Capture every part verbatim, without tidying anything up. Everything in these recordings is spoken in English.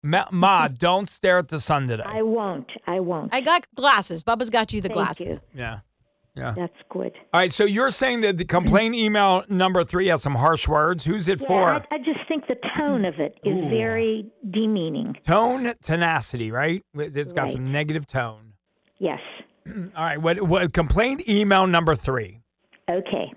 Ma, Ma, don't stare at the sun today. I won't. I won't. I got glasses. Bubba's got you the Thank glasses. you. Yeah. Yeah. That's good. All right, so you're saying that the complaint email number three has some harsh words. Who's it Yeah, for? I, I just think the tone of it is Ooh. very demeaning. Tone, tenacity, right? It's got Right. some negative tone. Yes. All right, what, what complaint email number three? Okay.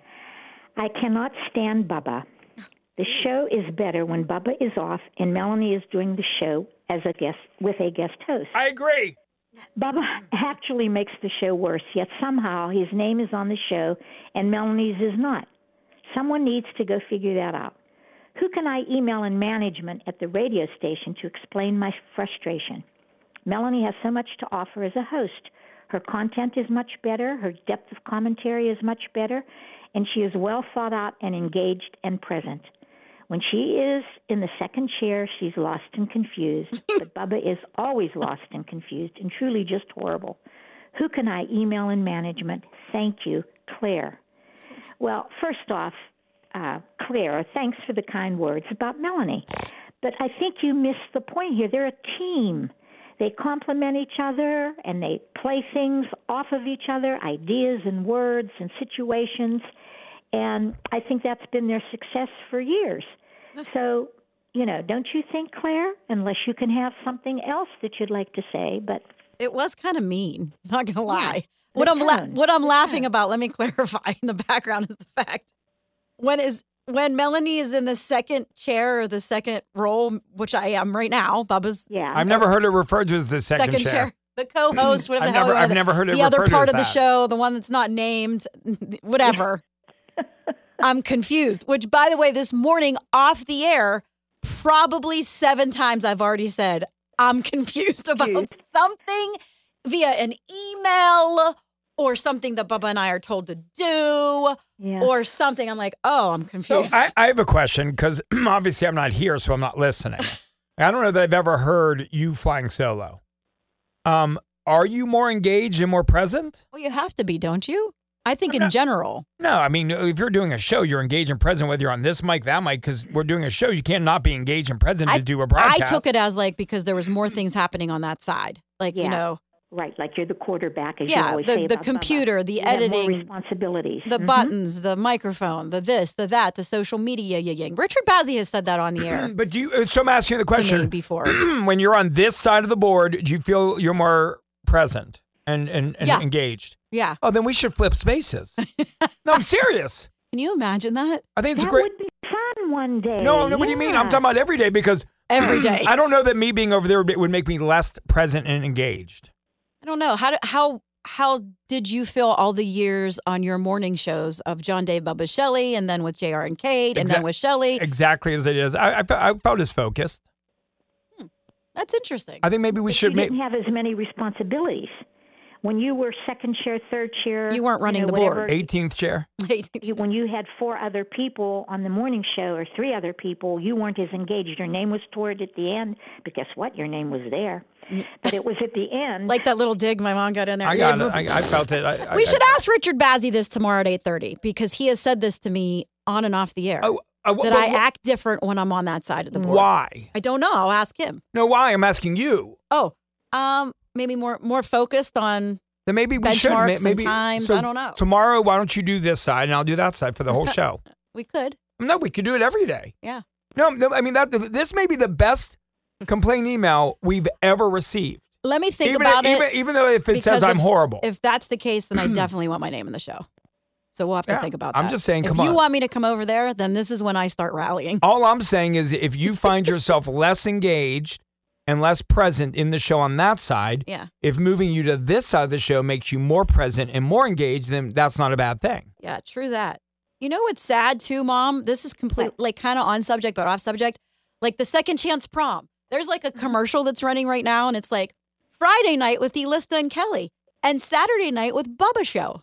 I cannot stand Bubba. The show is better when Bubba is off and Melanie is doing the show as a guest with a guest host. I agree. Bubba actually makes the show worse, yet somehow his name is on the show and Melanie's is not. Someone needs to go figure that out. Who can I email in management at the radio station to explain my frustration? Melanie has so much to offer as a host. Her content is much better, her depth of commentary is much better, and she is well thought out and engaged and present. When she is in the second chair, she's lost and confused, but Bubba is always lost and confused and truly just horrible. Who can I email in management? Thank you, Claire. Well, first off, uh, Claire, thanks for the kind words about Melanie. But I think you missed the point here. They're a team. They complement each other, and they play things off of each other, ideas and words and situations. And I think that's been their success for years. So, you know, don't you think, Claire? Unless you can have something else that you'd like to say, but It was kind of mean, not going to lie. Yeah, what the I'm la- tone, what I'm the laughing tone. about, let me clarify in the background is the fact. When is when Melanie is in the second chair or the second role, which I am right now, Bubba's yeah. I've never heard it referred to as the second, second, chair. The co-host, whatever I've the hell never- we want I've to- never heard it the other referred to part as of the that. show, the one that's not named, whatever. I'm confused. Which, by the way, this morning off the air, probably seven times I've already said I'm confused about Confused. something via an email or something that Bubba and I are told to do Yeah. or something. I'm like, oh, I'm So confused. I, I have a question because obviously I'm not here, so I'm not listening. I don't know that I've ever heard you flying solo. Um, are you more engaged and more present? well, you have to be, don't you? I think in not- general. No, I mean, if you're doing a show, you're engaged and present, whether you're on this mic, that mic, because we're doing a show. You can't not be engaged and present I- to do a I broadcast. took it as like because there was more things happening on that side. Like, you Yeah. know, Right, like you're the quarterback, as you yeah, always the, say the about Bubba. computer, the You have more editing, responsibilities. the Mhm. buttons, the microphone, the this, the that, the social media yang. Richard Bazzi has said that on the air But do you, so I'm asking you the to me question. before. When you're on this side of the board, do you feel you're more present and, and, and Yeah. engaged? Yeah. Oh, then we should flip spaces. No, I'm serious. Can you imagine that? I think it's That a great. would be fun one day. No, no, what do you mean? I'm Yeah. talking about every day because Every day. I don't know that me being over there would, would make me less present and engaged. I don't know. How do, how how did you feel all the years on your morning shows of John Dave, Bubba, Shelley, and then with J R and Kate, and then Exact- with Shelley? Exactly as it is. I, I, fe- I felt as focused. That's interesting. I think maybe we But should you make. didn't have as many responsibilities. When you were second chair, third chair, You weren't running know, the board. whatever, eighteenth chair. you- when you had four other people on the morning show or three other people, you weren't as engaged. Your name was toward at the end, but guess what? Your name was there. But it was at the end. Like that little dig my mom got in there. I got it. I, I felt it. I, we I, should ask Richard Bazzi this tomorrow at eight thirty because he has said this to me on and off the air. Oh, uh, wh- that wh- I wh- act different when I'm on that side of the board. Why? I don't know. I'll ask him. No, why? I'm asking you. Oh, um, maybe more more focused on Then maybe we should. benchmarks ma- Maybe and times. so I don't know. Tomorrow, why don't you do this side and I'll do that side for the whole show? We could. No, we could do it every day. Yeah. No, no. I mean that. This may be the best complaint email we've ever received. Let me think even about even, it. Even though if it because says I'm if- horrible. If that's the case, then I definitely want my name in the show. So we'll have to Yeah, think about that. I'm just saying, if come you on. want me to come over there, then this is when I start rallying. All I'm saying is if you find yourself less engaged and less present in the show on that side, Yeah. if moving you to this side of the show makes you more present and more engaged, then that's not a bad thing. Yeah, true that. You know what's sad too, Mom? This is complete, like kind of on subject, but off subject. Like the Second Chance Prom. There's like a commercial that's running right now, and it's like Friday night with Elista and Kelly, and Saturday night with Bubba Show.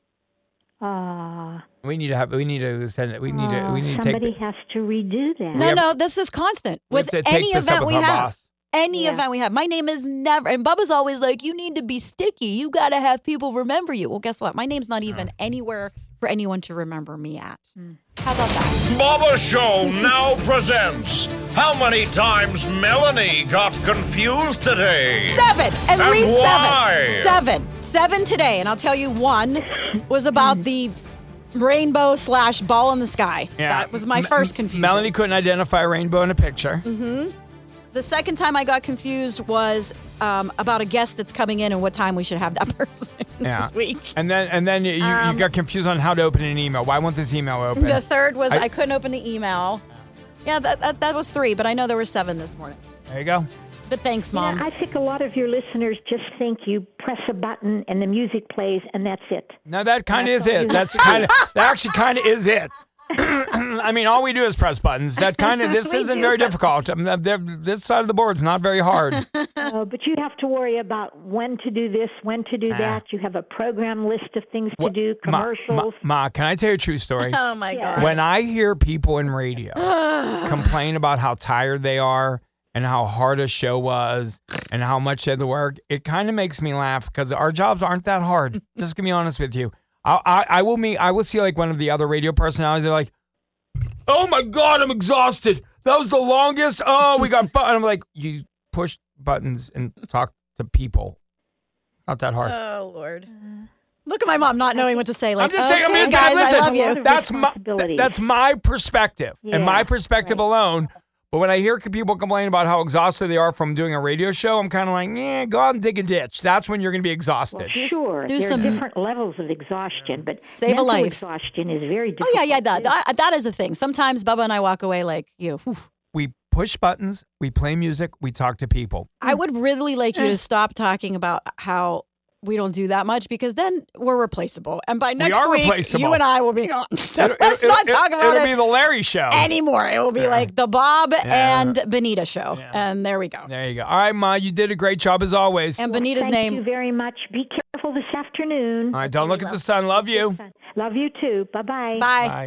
Ah, We need to have. We need to send it. We need to. We need to somebody take. has to redo that. No, have- no, this is constant we have with to take any this up event with we our have. boss. Any Yeah. event we have. My name is never, and Bubba's always like, you need to be sticky. You got to have people remember you. Well, guess what? My name's not even anywhere for anyone to remember me at. How about that? Bubba Show now presents How Many Times Melanie Got Confused Today? Seven! At And least why? seven. Seven. Seven today. And I'll tell you, one was about the rainbow slash ball in the sky. That was my M- first confusion. Melanie couldn't identify a rainbow in a picture. Mm-hmm. The second time I got confused was um, about a guest that's coming in and what time we should have that person Yeah. this week. And then and then you, Um, you got confused on how to open an email. Why won't this email open? The third was I, I- couldn't open the email. Yeah, that, that that was three, but I know there were seven this morning. There you go. But thanks, Mom. Yeah, I think a lot of your listeners just think you press a button and the music plays and that's it. No, that kind of is That's all it. you That's have to kind of that actually kind of is it. I mean, all we do is press buttons. That kind of this We isn't do very press- difficult. I mean, they're- this side of the board's not very hard. Uh, but you have to worry about when to do this, when to do Ah. that. You have a program list of things to What- do, Ma, commercials. Ma, Ma, can I tell you a true story? Oh my Yeah. God. When I hear people in radio complain about how tired they are and how hard a show was and how much they had to work, it kind of makes me laugh because our jobs aren't that hard. Just to be honest with you, I, I, I will meet. I will see like one of the other radio personalities. They're like, "Oh my God, I'm exhausted. That was the longest. Oh, we got fun." And I'm like, "You push buttons and talk to people. It's not that hard." Oh Lord. Look at my mom not knowing what to say. Like, I'm just saying. I okay, mean, guys, listen, I love A lot you. of that's my responsibilities. that's my perspective and my Yeah, perspective right. alone. But when I hear people complain about how exhausted they are from doing a radio show, I'm kind of like, yeah, go out and dig a ditch. That's when you're going to be exhausted. Do s- Sure, do there some- are different levels of exhaustion, but Save a mental life. exhaustion is very Oh difficult. yeah, yeah. That, too. that that is a thing. Sometimes Bubba and I walk away like, you. Whew. We push buttons, we play music, we talk to people. I would really like you to stop talking about how we don't do that much because then we're replaceable. And by next are week, replaceable. you and I will be gone. So It'll- let's it'll- not talk it'll- about It'll it be the Larry show. anymore. It will be like the Bob Yeah. and Benita show. Yeah. And there we go. There you go. All right, Ma, you did a great job as always. And Well, Benita's thank name. you very much. Be careful this afternoon. All right, don't look at the sun. Love you. Love you too. Bye-bye. Bye. Bye.